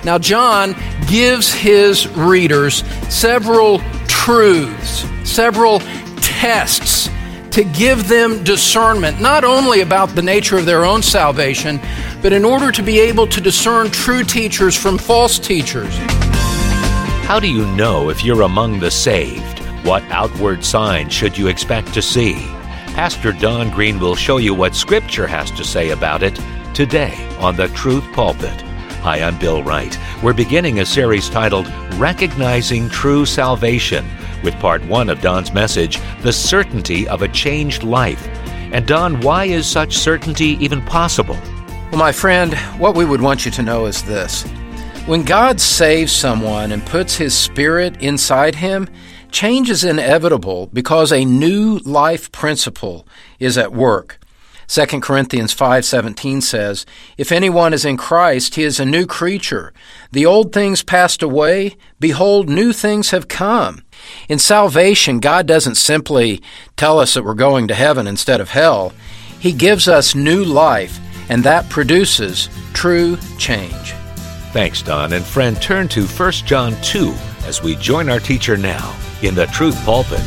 Now, John gives his readers several truths, several tests to give them discernment, not only about the nature of their own salvation, but in order to be able to discern true teachers from false teachers. How do you know if you're among the saved? What outward signs should you expect to see? Pastor Don Green will show you what Scripture has to say about it today on The Truth Pulpit. Hi, I'm Bill Wright. We're beginning a series titled Recognizing True Salvation, with part 1 of Don's message, The Certainty of a Changed Life. And Don, why is such certainty even possible? Well, my friend, what we would want you to know is this. When God saves someone and puts His Spirit inside him, change is inevitable because a new life principle is at work. 2 Corinthians 5:17 says, "If anyone is in Christ, he is a new creature. The old things passed away. Behold, new things have come." In salvation, God doesn't simply tell us that we're going to heaven instead of hell. He gives us new life, and that produces true change. Thanks, Don. And friend, turn to 1 John 2 as we join our teacher now in the Truth Pulpit.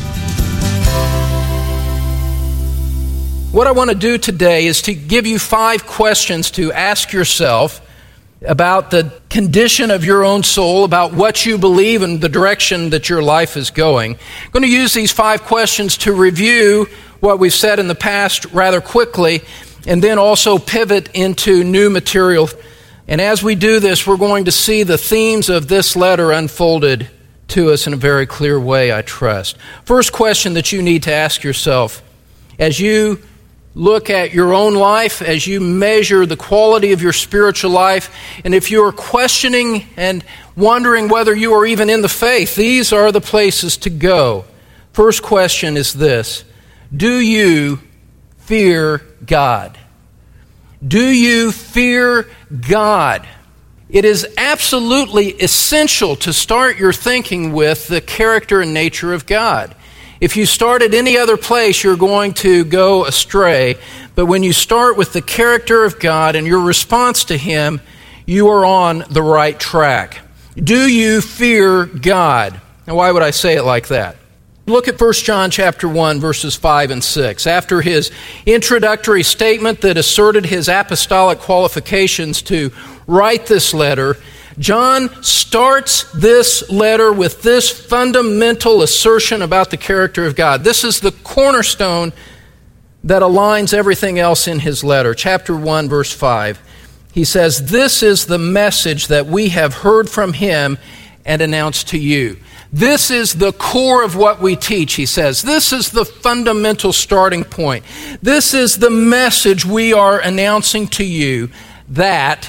What I want to do today is to give you 5 questions to ask yourself about the condition of your own soul, about what you believe and the direction that your life is going. I'm going to use these 5 questions to review what we've said in the past rather quickly, and then also pivot into new material. And as we do this, we're going to see the themes of this letter unfolded to us in a very clear way, I trust. First question that you need to ask yourself as you look at your own life, as you measure the quality of your spiritual life, and if you are questioning and wondering whether you are even in the faith, these are the places to go. First question is this: do you fear God? Do you fear God? It is absolutely essential to start your thinking with the character and nature of God. If you start at any other place, you're going to go astray. But when you start with the character of God and your response to Him, you are on the right track. Do you fear God? Now, why would I say it like that? Look at 1 John chapter 1, verses 5 and 6. After his introductory statement that asserted his apostolic qualifications to write this letter, John starts this letter with this fundamental assertion about the character of God. This is the cornerstone that aligns everything else in his letter. Chapter 1, verse 5. He says, "This is the message that we have heard from Him and announced to you." This is the core of what we teach, he says. This is the fundamental starting point. This is the message we are announcing to you, that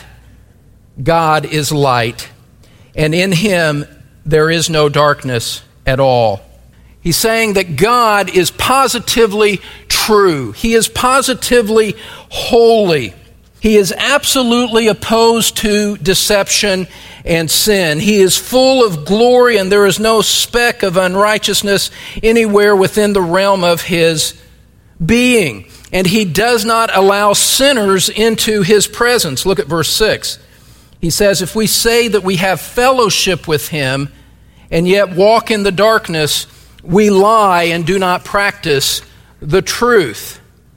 God is light, and in Him there is no darkness at all. He's saying that God is positively true. He is positively holy. He is absolutely opposed to deception and sin. He is full of glory, and there is no speck of unrighteousness anywhere within the realm of His being. And He does not allow sinners into His presence. Look at verse 6. He says, "If we say that we have fellowship with Him and yet walk in the darkness, we lie and do not practice the truth."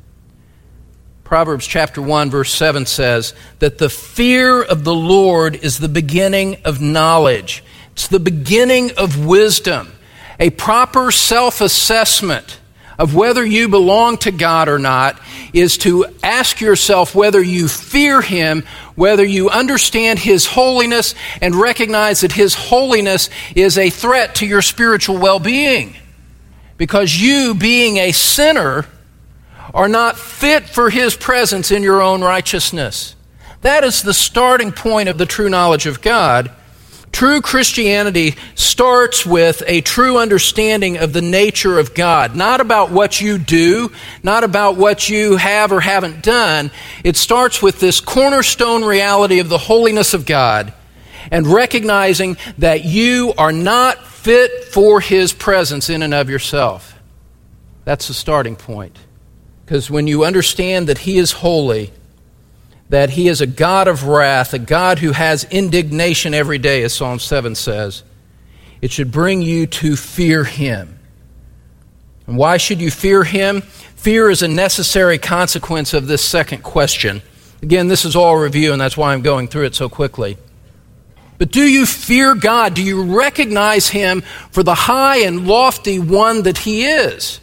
Proverbs chapter 1, verse 7 says that the fear of the Lord is the beginning of knowledge. It's the beginning of wisdom. A proper self-assessment of whether you belong to God or not is to ask yourself whether you fear Him, whether you understand His holiness, and recognize that His holiness is a threat to your spiritual well-being. Because you, being a sinner, are not fit for His presence in your own righteousness. That is the starting point of the true knowledge of God. True Christianity starts with a true understanding of the nature of God, not about what you do, not about what you have or haven't done. It starts with this cornerstone reality of the holiness of God and recognizing that you are not fit for His presence in and of yourself. That's the starting point. Because when you understand that He is holy, that he is a God of wrath, a God who has indignation every day, as Psalm 7 says, it should bring you to fear him. And why should you fear him? Fear is a necessary consequence of this second question. Again, this is all review, and that's why I'm going through it so quickly. But do you fear God? Do you recognize him for the high and lofty one that he is?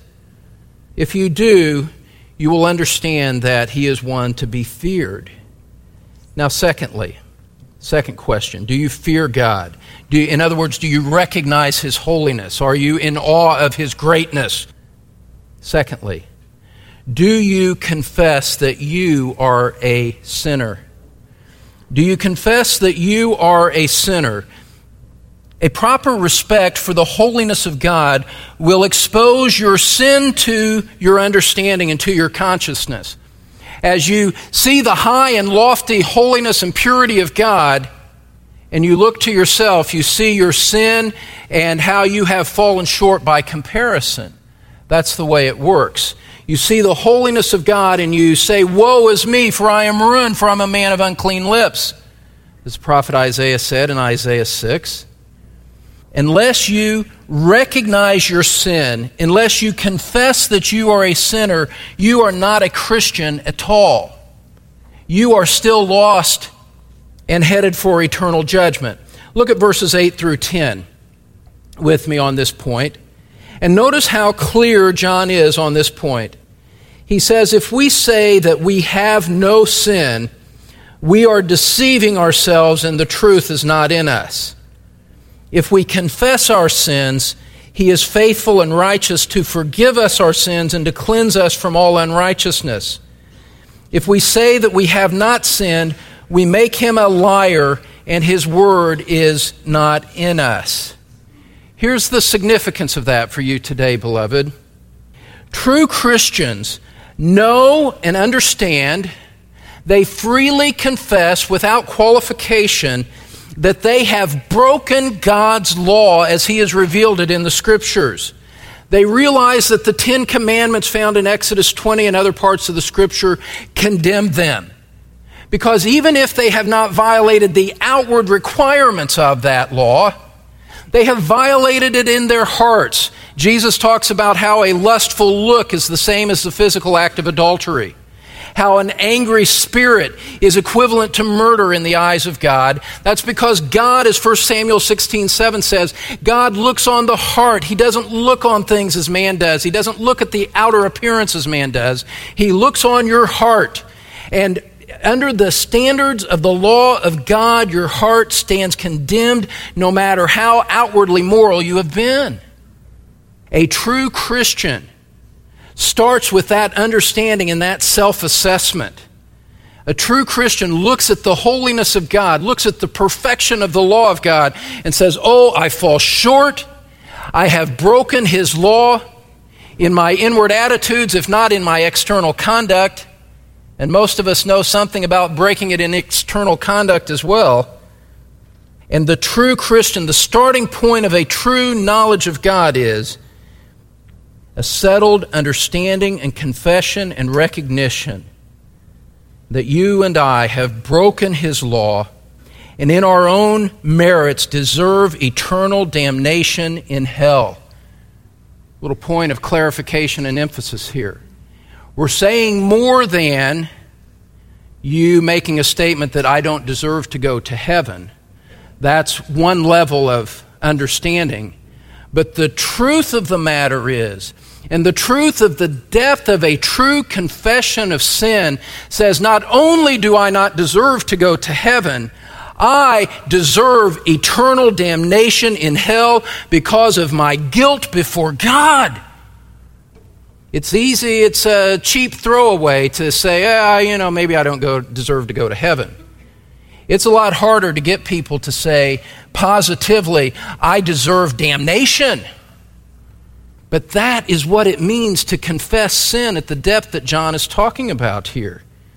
If you do, you will understand that he is one to be feared. Now, second question, do you fear God? In other words, do you recognize his holiness? Are you in awe of his greatness? Secondly, do you confess that you are a sinner? Do you confess that you are a sinner? A proper respect for the holiness of God will expose your sin to your understanding and to your consciousness. As you see the high and lofty holiness and purity of God, and you look to yourself, you see your sin and how you have fallen short by comparison. That's the way it works. You see the holiness of God and you say, "Woe is me, for I am ruined, for I'm a man of unclean lips," as the prophet Isaiah said in Isaiah 6. Unless you recognize your sin, unless you confess that you are a sinner, you are not a Christian at all. You are still lost and headed for eternal judgment. Look at verses 8 through 10 with me on this point. And notice how clear John is on this point. He says, if we say that we have no sin, we are deceiving ourselves and the truth is not in us. If we confess our sins, he is faithful and righteous to forgive us our sins and to cleanse us from all unrighteousness. If we say that we have not sinned, we make him a liar and his word is not in us. Here's the significance of that for you today, beloved. True Christians know and understand, they freely confess without qualification that they have broken God's law as he has revealed it in the Scriptures. They realize that the 10 Commandments found in Exodus 20 and other parts of the Scripture condemn them. Because even if they have not violated the outward requirements of that law, they have violated it in their hearts. Jesus talks about how a lustful look is the same as the physical act of adultery. How an angry spirit is equivalent to murder in the eyes of God. That's because God, as 1 Samuel 16:7 says, God looks on the heart. He doesn't look on things as man does. He doesn't look at the outer appearance as man does. He looks on your heart. And under the standards of the law of God, your heart stands condemned no matter how outwardly moral you have been. A true Christian starts with that understanding and that self-assessment. A true Christian looks at the holiness of God, looks at the perfection of the law of God, and says, "Oh, I fall short. I have broken his law in my inward attitudes, if not in my external conduct." And most of us know something about breaking it in external conduct as well. And the true Christian, the starting point of a true knowledge of God is a settled understanding and confession and recognition that you and I have broken his law and in our own merits deserve eternal damnation in hell. Little point of clarification and emphasis here. We're saying more than you making a statement that I don't deserve to go to heaven. That's one level of understanding. But the truth of the matter is, and the truth of the depth of a true confession of sin says, not only do I not deserve to go to heaven, I deserve eternal damnation in hell because of my guilt before God. It's easy, it's a cheap throwaway to say, maybe I don't deserve to go to heaven. It's a lot harder to get people to say positively, I deserve damnation. But that is what it means to confess sin at the depth that John is talking about here.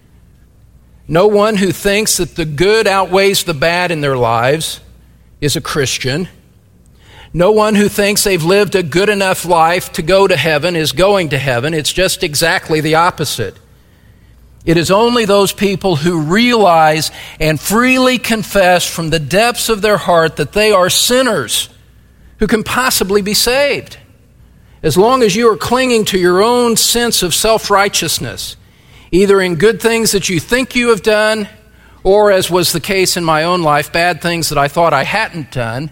No one who thinks that the good outweighs the bad in their lives is a Christian. No one who thinks they've lived a good enough life to go to heaven is going to heaven. It's just exactly the opposite. It is only those people who realize and freely confess from the depths of their heart that they are sinners who can possibly be saved. As long as you are clinging to your own sense of self-righteousness, either in good things that you think you have done, or, as was the case in my own life, bad things that I thought I hadn't done,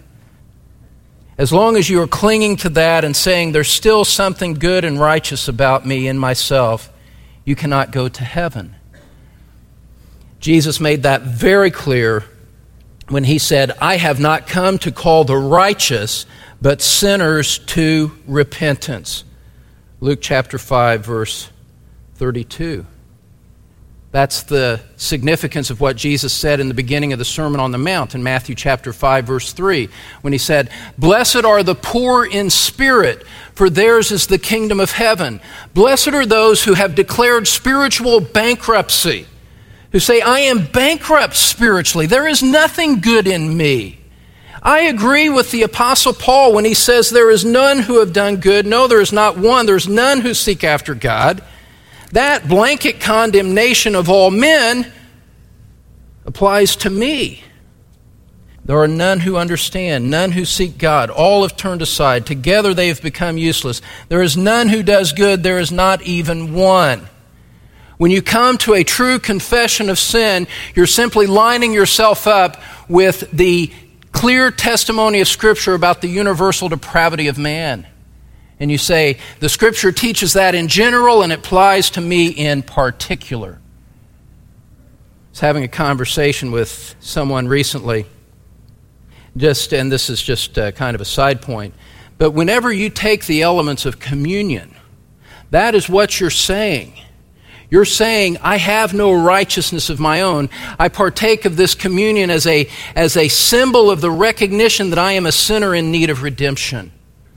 as long as you are clinging to that and saying there's still something good and righteous about me in myself, you cannot go to heaven. Jesus made that very clear when he said, I have not come to call the righteous, but sinners to repentance. Luke chapter 5, verse 32. That's the significance of what Jesus said in the beginning of the Sermon on the Mount in Matthew chapter 5, verse 3, when he said, Blessed are the poor in spirit, for theirs is the kingdom of heaven. Blessed are those who have declared spiritual bankruptcy, who say, I am bankrupt spiritually. There is nothing good in me. I agree with the Apostle Paul when he says, there is none who have done good. No, there is not one. There is none who seek after God. That blanket condemnation of all men applies to me. There are none who understand, none who seek God. All have turned aside. Together they have become useless. There is none who does good. There is not even one. When you come to a true confession of sin, you're simply lining yourself up with the clear testimony of Scripture about the universal depravity of man. And you say, the Scripture teaches that in general and it applies to me in particular. I was having a conversation with someone recently, and this is just kind of a side point, but whenever you take the elements of communion, that is what you're saying. You're saying, I have no righteousness of my own. I partake of this communion as a symbol of the recognition that I am a sinner in need of redemption.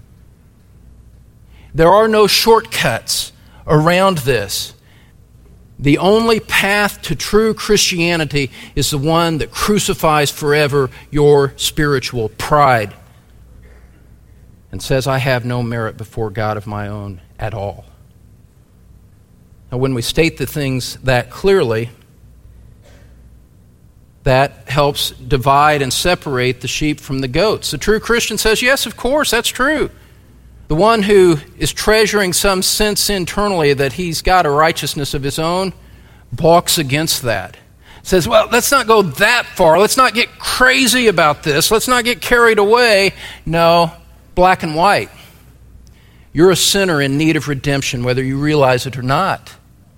There are no shortcuts around this. The only path to true Christianity is the one that crucifies forever your spiritual pride and says, I have no merit before God of my own at all. Now, when we state the things that clearly, that helps divide and separate the sheep from the goats. The true Christian says, yes, of course, that's true. The one who is treasuring some sense internally that he's got a righteousness of his own balks against that. Says, well, let's not go that far. Let's not get crazy about this. Let's not get carried away. No, black and white. You're a sinner in need of redemption, whether you realize it or not.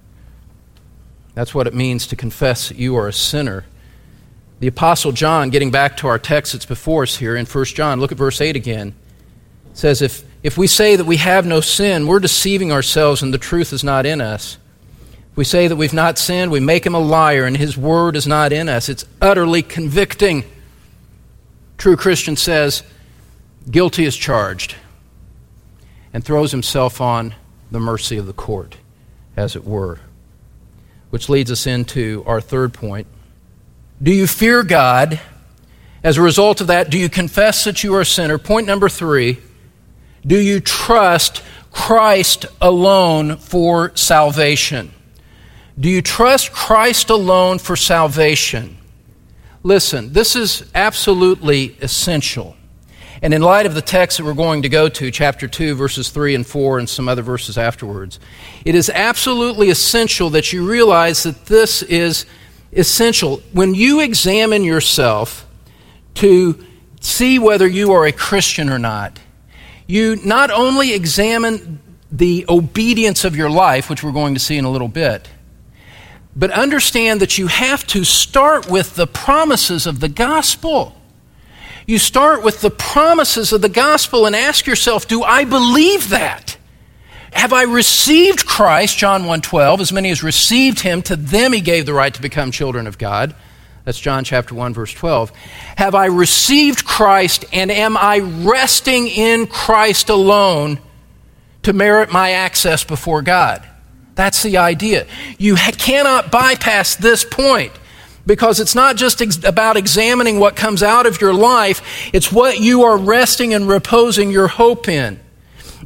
That's what it means to confess that you are a sinner. The Apostle John, getting back to our text that's before us here in 1 John, look at verse 8 again. It says, if we say that we have no sin, we're deceiving ourselves and the truth is not in us. If we say that we've not sinned, we make him a liar and his word is not in us. It's utterly convicting. True Christian says, guilty as charged, and throws himself on the mercy of the court, as it were. Which leads us into our third point. Do you fear God? As a result of that, do you confess that you are a sinner? Point number 3, do you trust Christ alone for salvation? Do you trust Christ alone for salvation? Listen, this is absolutely essential. And in light of the text that we're going to go to, chapter 2, verses 3 and 4, and some other verses afterwards, it is absolutely essential that you realize that this is essential. When you examine yourself to see whether you are a Christian or not, you not only examine the obedience of your life, which we're going to see in a little bit, but understand that you have to start with the promises of the gospel. You start with the promises of the gospel and ask yourself, do I believe that? Have I received Christ? John 1:12, as many as received him, to them he gave the right to become children of God. That's John chapter 1, verse 12. Have I received Christ, and am I resting in Christ alone to merit my access before God? That's the idea. You cannot bypass this point, because it's not just about examining what comes out of your life, it's what you are resting and reposing your hope in.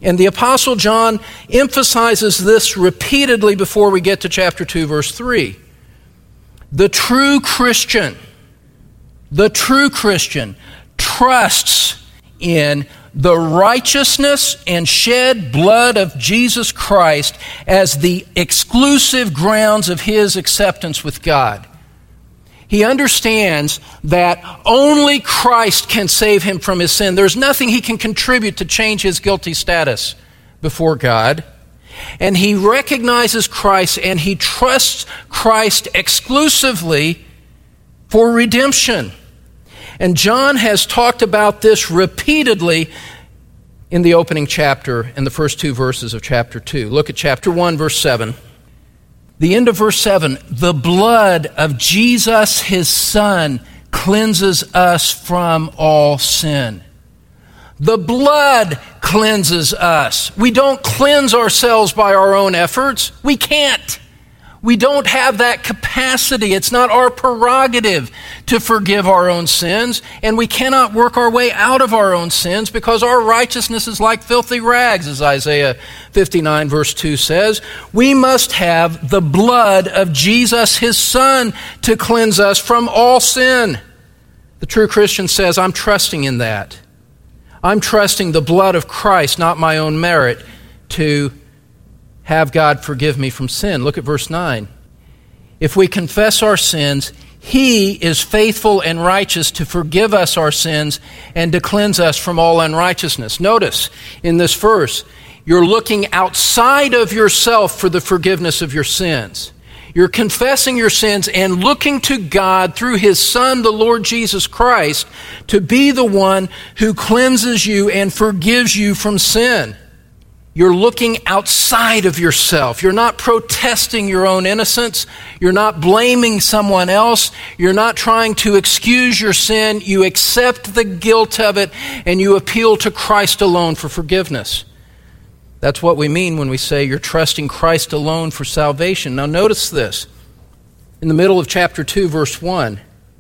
And the Apostle John emphasizes this repeatedly before we get to chapter 2, verse 3. The true Christian trusts in the righteousness and shed blood of Jesus Christ as the exclusive grounds of his acceptance with God. He understands that only Christ can save him from his sin. There's nothing he can contribute to change his guilty status before God. And he recognizes Christ and he trusts Christ exclusively for redemption. And John has talked about this repeatedly in the opening chapter and the first 2 verses of chapter 2. Look at chapter 1, verse 7. The end of verse 7, the blood of Jesus, his Son, cleanses us from all sin. The blood cleanses us. We don't cleanse ourselves by our own efforts. We can't. We don't have that capacity. It's not our prerogative to forgive our own sins, and we cannot work our way out of our own sins because our righteousness is like filthy rags, as Isaiah 59 verse 2 says. We must have the blood of Jesus, his Son, to cleanse us from all sin. The true Christian says, I'm trusting in that. I'm trusting the blood of Christ, not my own merit, to have God forgive me from sin. Look at verse 9. If we confess our sins, he is faithful and righteous to forgive us our sins and to cleanse us from all unrighteousness. Notice in this verse, you're looking outside of yourself for the forgiveness of your sins. You're confessing your sins and looking to God through his Son, the Lord Jesus Christ, to be the one who cleanses you and forgives you from sin. You're looking outside of yourself. You're not protesting your own innocence. You're not blaming someone else. You're not trying to excuse your sin. You accept the guilt of it and you appeal to Christ alone for forgiveness. That's what we mean when we say you're trusting Christ alone for salvation. Now notice this. In the middle of chapter 2, verse 1, it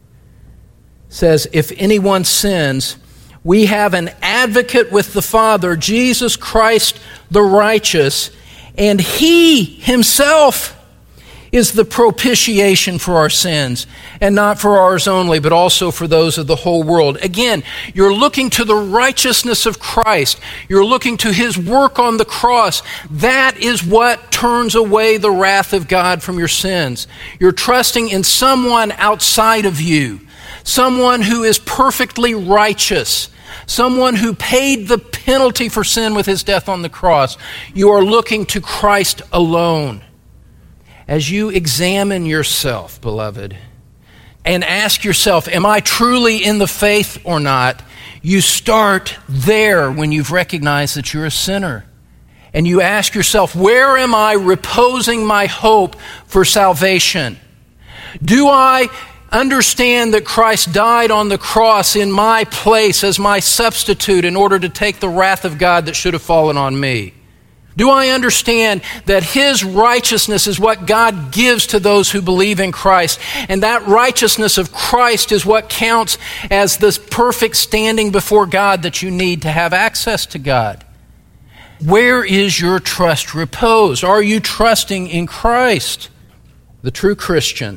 says, if anyone sins, we have an advocate with the Father, Jesus Christ the righteous, and he himself is the propitiation for our sins, and not for ours only, but also for those of the whole world. Again, you're looking to the righteousness of Christ. You're looking to his work on the cross. That is what turns away the wrath of God from your sins. You're trusting in someone outside of you, someone who is perfectly righteous, someone who paid the penalty for sin with his death on the cross. You are looking to Christ alone. As you examine yourself, beloved, and ask yourself, am I truly in the faith or not? You start there when you've recognized that you're a sinner. And you ask yourself, where am I reposing my hope for salvation? Do I understand that Christ died on the cross in my place as my substitute in order to take the wrath of God that should have fallen on me? Do I understand that his righteousness is what God gives to those who believe in Christ? And that righteousness of Christ is what counts as this perfect standing before God that you need to have access to God. Where is your trust reposed? Are you trusting in Christ? The true Christian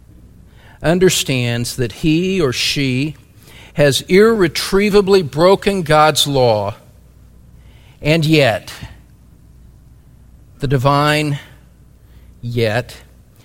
understands that he or she has irretrievably broken God's law, and yet the divine yet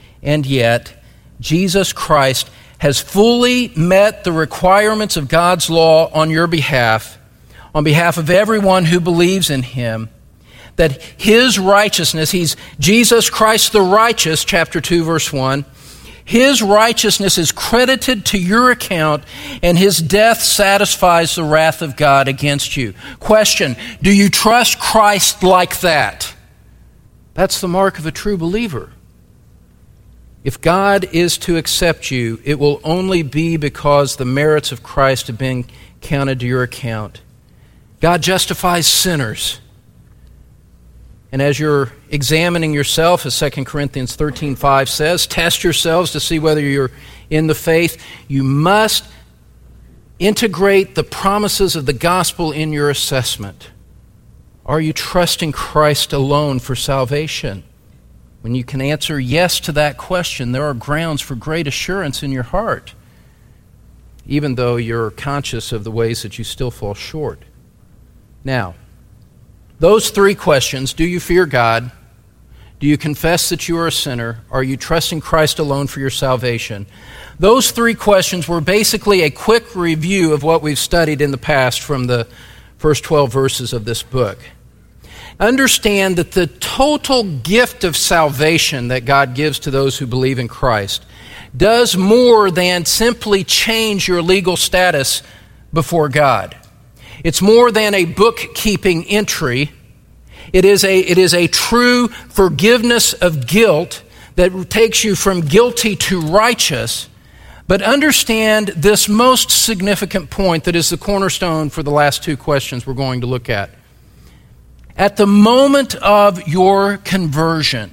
Jesus Christ has fully met the requirements of God's law on your behalf, on behalf of everyone who believes in him, that his righteousness, he's Jesus Christ the righteous, chapter 2, verse 1, his righteousness is credited to your account, and his death satisfies the wrath of God against you. Question, do you trust Christ like that? That's the mark of a true believer. If God is to accept you, it will only be because the merits of Christ have been counted to your account. God justifies sinners. And as you're examining yourself, as 2 Corinthians 13:5 says, test yourselves to see whether you're in the faith. You must integrate the promises of the gospel in your assessment. Are you trusting Christ alone for salvation? When you can answer yes to that question, there are grounds for great assurance in your heart, even though you're conscious of the ways that you still fall short. Now, those three questions: do you fear God? Do you confess that you are a sinner? Are you trusting Christ alone for your salvation? Those three questions were basically a quick review of what we've studied in the past from the first 12 verses of this book. Understand that the total gift of salvation that God gives to those who believe in Christ does more than simply change your legal status before God. It's more than a bookkeeping entry. It is a true forgiveness of guilt that takes you from guilty to righteous. But understand this most significant point that is the cornerstone for the last two questions we're going to look at. At the moment of your conversion,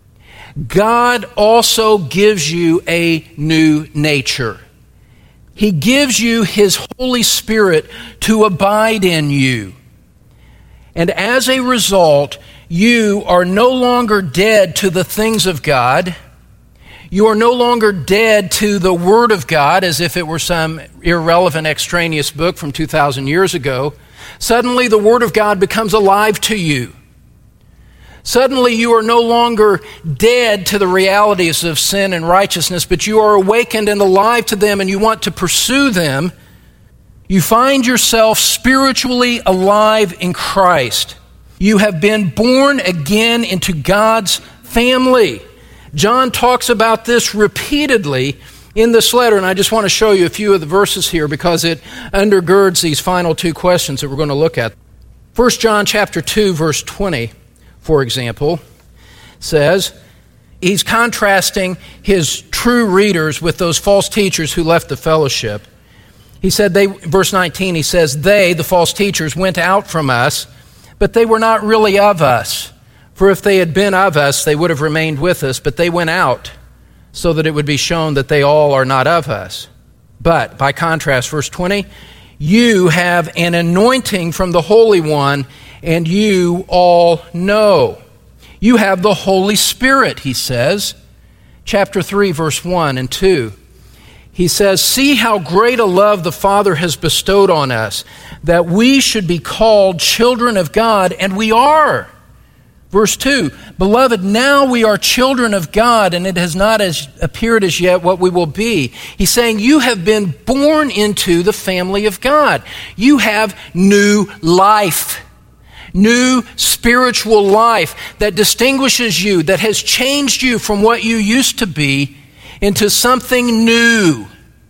God also gives you a new nature. He gives you His Holy Spirit to abide in you. And as a result, you are no longer dead to the things of God. You are no longer dead to the Word of God as if it were some irrelevant extraneous book from 2,000 years ago. Suddenly the Word of God becomes alive to you. Suddenly you are no longer dead to the realities of sin and righteousness, but you are awakened and alive to them, and you want to pursue them. You find yourself spiritually alive in Christ. You have been born again into God's family. John talks about this repeatedly in this letter, and I just want to show you a few of the verses here because it undergirds these final two questions that we're going to look at. 1 John chapter 2, verse 20, for example, says, he's contrasting his true readers with those false teachers who left the fellowship. He said, verse 19, he says, they, the false teachers, went out from us, but they were not really of us. For if they had been of us, they would have remained with us, but they went out, so that it would be shown that they all are not of us. But, by contrast, verse 20, you have an anointing from the Holy One, and you all know. You have the Holy Spirit, he says. Chapter 3, verse 1 and 2. He says, see how great a love the Father has bestowed on us, that we should be called children of God, and we are. Verse 2, beloved, now we are children of God, and it has not appeared as yet what we will be. He's saying you have been born into the family of God. You have new life, new spiritual life that distinguishes you, that has changed you from what you used to be into something new.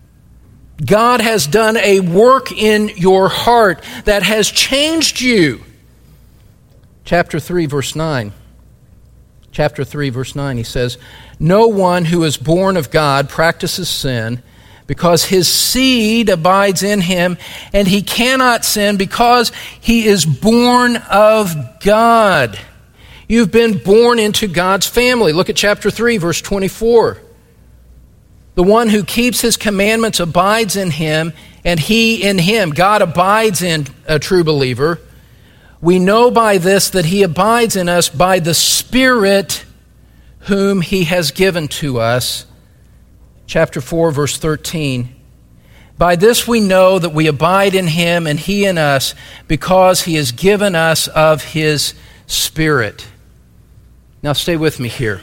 God has done a work in your heart that has changed you. Chapter 3, verse 9. Chapter 3, verse 9, he says, no one who is born of God practices sin, because his seed abides in him, and he cannot sin because he is born of God. You've been born into God's family. Look at chapter 3, verse 24. The one who keeps his commandments abides in him, and he in him. God abides in a true believer. We know by this that he abides in us by the Spirit whom he has given to us. Chapter 4, verse 13. By this we know that we abide in him and he in us, because he has given us of his Spirit. Now stay with me here.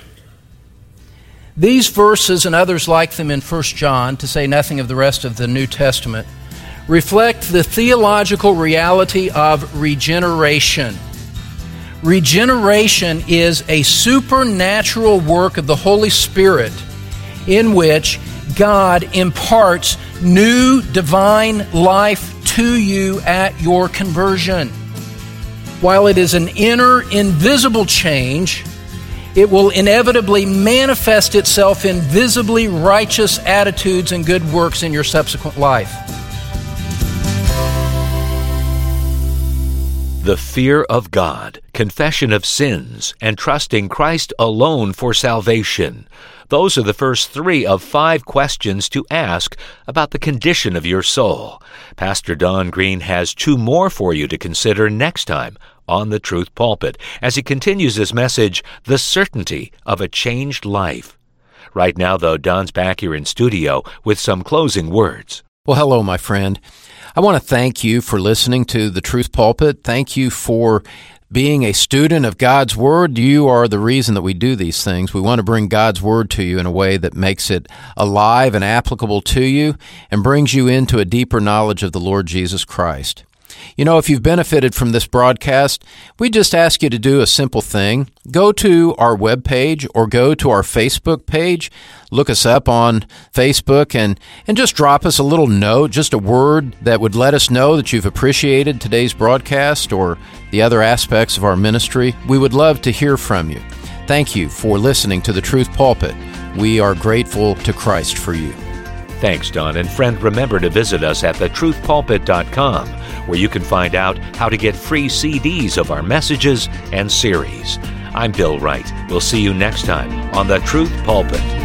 These verses and others like them in 1 John, to say nothing of the rest of the New Testament, reflect the theological reality of regeneration. Regeneration is a supernatural work of the Holy Spirit in which God imparts new divine life to you at your conversion. While it is an inner, invisible change, it will inevitably manifest itself in visibly righteous attitudes and good works in your subsequent life. The fear of God, confession of sins, and trusting Christ alone for salvation. Those are the first 3 of 5 questions to ask about the condition of your soul. Pastor Don Green has 2 more for you to consider next time on the Truth Pulpit as he continues his message, The Certainty of a Changed Life. Right now, though, Don's back here in studio with some closing words. Well, hello, my friend. I want to thank you for listening to the Truth Pulpit. Thank you for being a student of God's Word. You are the reason that we do these things. We want to bring God's Word to you in a way that makes it alive and applicable to you and brings you into a deeper knowledge of the Lord Jesus Christ. You know, if you've benefited from this broadcast, we just ask you to do a simple thing. Go to our webpage or go to our Facebook page. Look us up on Facebook and just drop us a little note, just a word that would let us know that you've appreciated today's broadcast or the other aspects of our ministry. We would love to hear from you. Thank you for listening to the Truth Pulpit. We are grateful to Christ for you. Thanks, Don. And friend, remember to visit us at thetruthpulpit.com, where you can find out how to get free CDs of our messages and series. I'm Bill Wright. We'll see you next time on The Truth Pulpit.